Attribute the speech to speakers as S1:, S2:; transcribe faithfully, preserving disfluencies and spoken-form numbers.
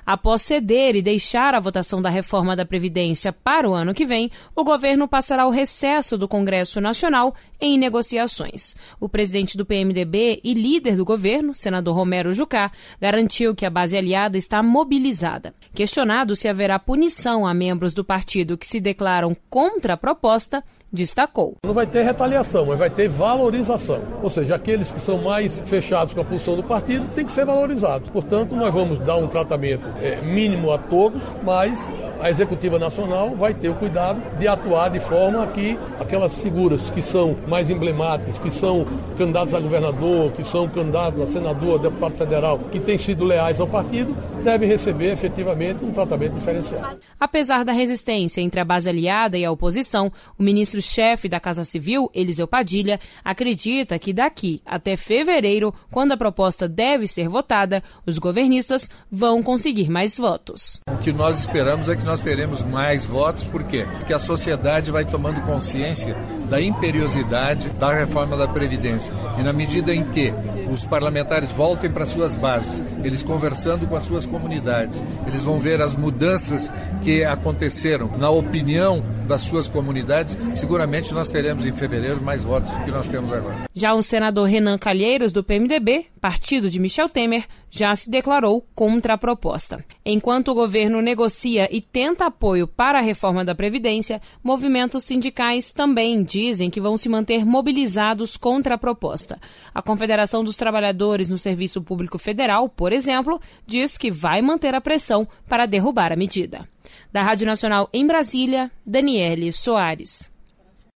S1: Após ceder e deixar a votação da reforma da Previdência para o ano que vem, o governo passará ao recesso do Congresso Nacional em negociações. O presidente do P M D B e líder do governo, senador Romero Jucá, garantiu que a base aliada está mobilizada. Questionado se haverá punição a membros do partido que se declaram contra a proposta, destacou.
S2: Não vai ter retaliação, mas vai ter valorização. Ou seja, aqueles que são mais fechados com a posição do partido têm que ser valorizados. Portanto, nós vamos dar um tratamento é, mínimo a todos, mas a Executiva Nacional vai ter o cuidado de atuar de forma que aquelas figuras que são mais emblemáticas, que são candidatos a governador, que são candidatos a senador, a deputado federal, que têm sido leais ao partido, devem receber efetivamente um tratamento diferenciado.
S1: Apesar da resistência entre a base aliada e a oposição, o ministro-chefe da Casa Civil, Eliseu Padilha, acredita que daqui até fevereiro, quando a proposta deve ser votada, os governistas vão conseguir mais votos.
S3: O que nós esperamos é que nós teremos mais votos, por quê? Porque a sociedade vai tomando consciência da imperiosidade da reforma da Previdência. E na medida em que os parlamentares voltem para suas bases, eles conversando com as suas comunidades, eles vão ver as mudanças que aconteceram na opinião das suas comunidades, seguramente nós teremos em fevereiro mais votos do que nós temos agora.
S1: Já o senador Renan Calheiros, do P M D B, partido de Michel Temer, já se declarou contra a proposta. Enquanto o governo negocia e tenta apoio para a reforma da Previdência, movimentos sindicais também dizem que vão se manter mobilizados contra a proposta. A Confederação dos Trabalhadores no Serviço Público Federal, por exemplo, diz que vai manter a pressão para derrubar a medida. Da Rádio Nacional em Brasília, Daniele Soares.